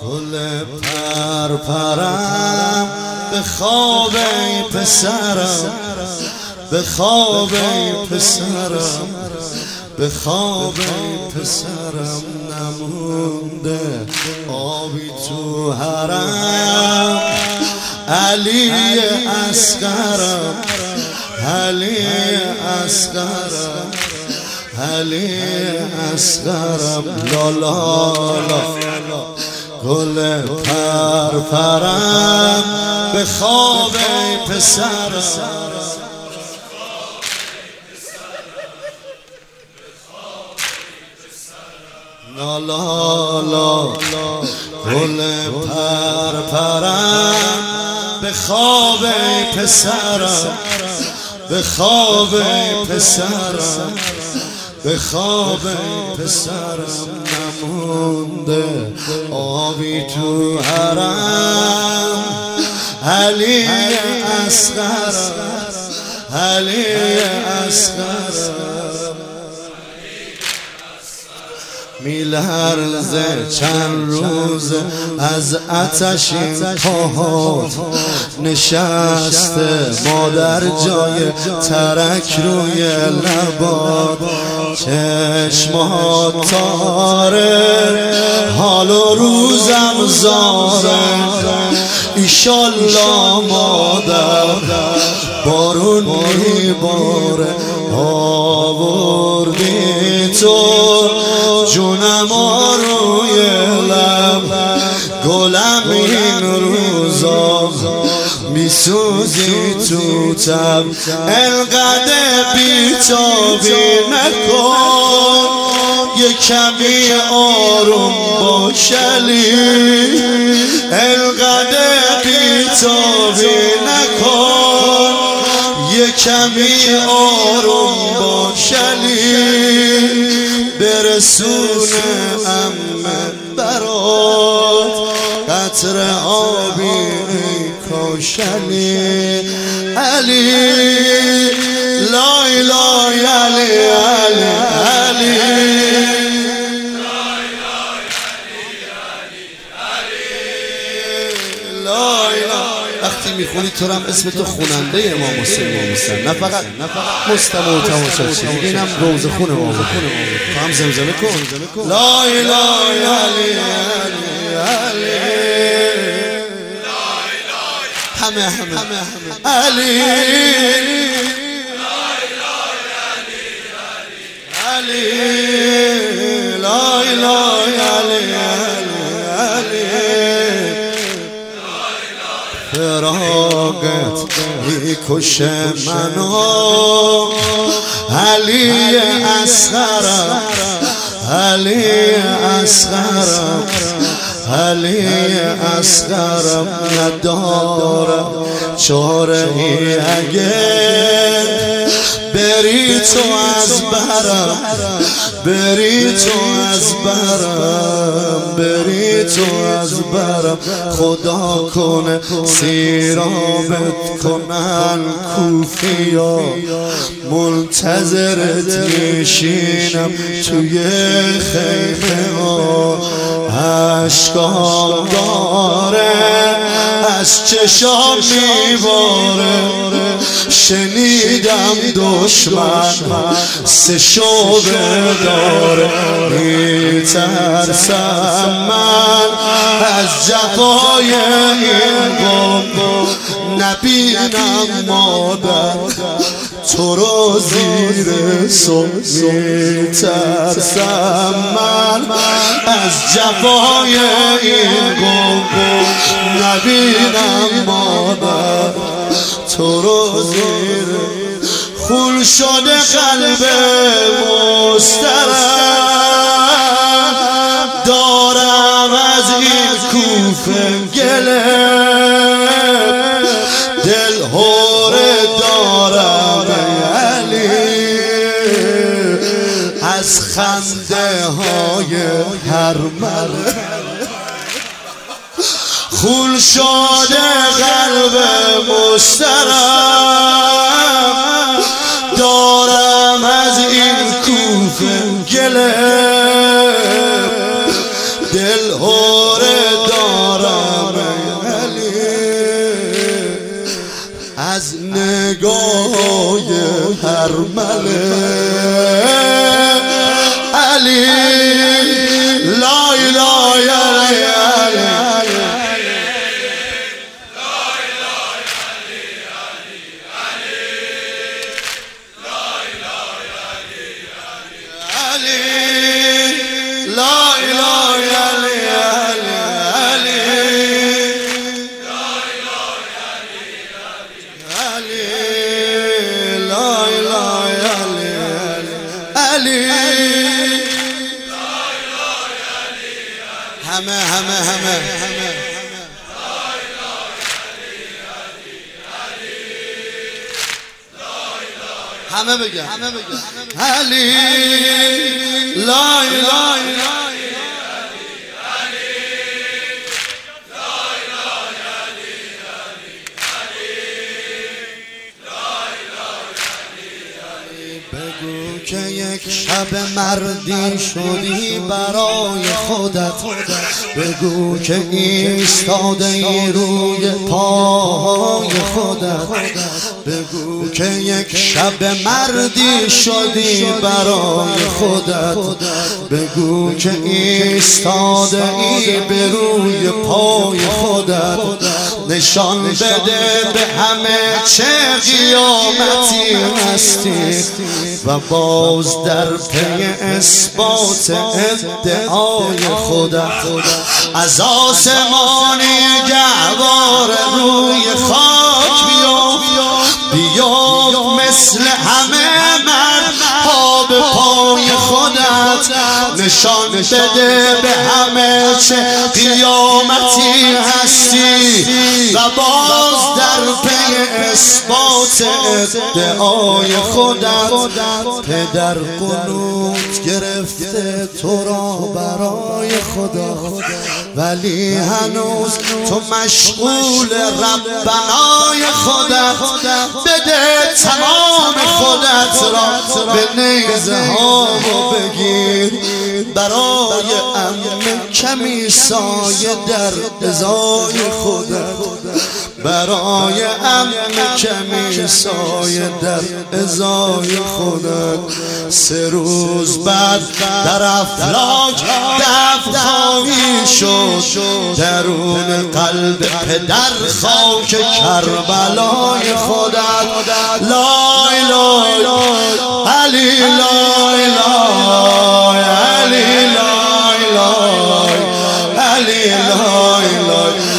گل پرپرم به خواب ای پسرم، به خواب ای پسرم، به خواب ای پسرم نمونده آبی تو حرم. علی اصغرم، علی اصغرم، علی اصغرم، لا لا لا. گل پرپرم به خواب ای پسرم، لا لا لا. گل پرپرم به خواب ای پسرم، به خواب ای پسرم، به خواب ای پسرم نمونده آبی تو حرم. علی اصغرم، علی اصغرم، میلرزه چند روز از آتش این پاهات، نشسته مادر جای ترک روی لبات. چشمات تاره حال و روزم زاره، ایشالله مادر بارون میباره. آوردی تو جونم روی لب، گلم این روزا میسوزی تو تب. انقدر بیتابی نکن، یه کمی آروم باش علی. انقدر بیتابی نکن، یه کمی آروم باش علی. برسونه امه برات قطره آبی ای کاش علی. علی لای لای علی علی علی لای لای. وقتی میخونی تو هم اسم تو خوننده امام حسین میسن، نه فقط مستمع و تماشاچی، اینم روز خون امام. تو هم زمزمه کن لای لای علی علی علی، همه علی علی لای لای علی علی. فراقت میکشه منو علی اصغرم، علی اصغرم، علی اصغرم. ندارم چاره ای اگه بری تو از برم، بری تو از برم، بری تو از برم. خدا کنه سیرابت کنن کوفیا، منتظرت میشینم توی خیمه ها. عشقام داره از چشام میباره، شنیدم دشمن سه شعبه داره. میترسم من از جفای این قوم، نبینم مادر تو رو زیر سم. میترسم من از جفای این قوم، نبینم مادر تو رو زیر. خون شده قلب مسترم، دارم از این کوفه گله. دل هوره دارم علی از خنده های هر مله. خون شده قلب مسترم، دارم از این کوفه گله. دل هوره همه بگن علی لا اله بگو که یک شب مردی شدی برای خودت، بگو که ایستاده ای روی پای خودت، بگو که یک شب مردی شدی برای خودت، بگو که ایستاده ای به روی پای خودت، نشان بده به همه چه قیامتی هستی و باز در پی اثبات ادعای خودت از آسمانی گهوار روی خاک بیا مثل همه مردها به پای خودت، نشان بده به همه چه قیامتی هستی و باز در پی اثبات ادعای خودت. پدر قنوت گرفته تو را برای خدا، ولی هنوز تو مشغول ربنای خودت. بده تمام خودت را به نیزه ها بگیر، برای عمه کمی سایه در ازای خودت، برای عمه کمی سایه در ازای خودت. 3 روز بعد در افلاک دفن خواهی شد درون قلب پدر خاک کربلای خودت. لا اله علی لا اله علی لا اله علی لا اله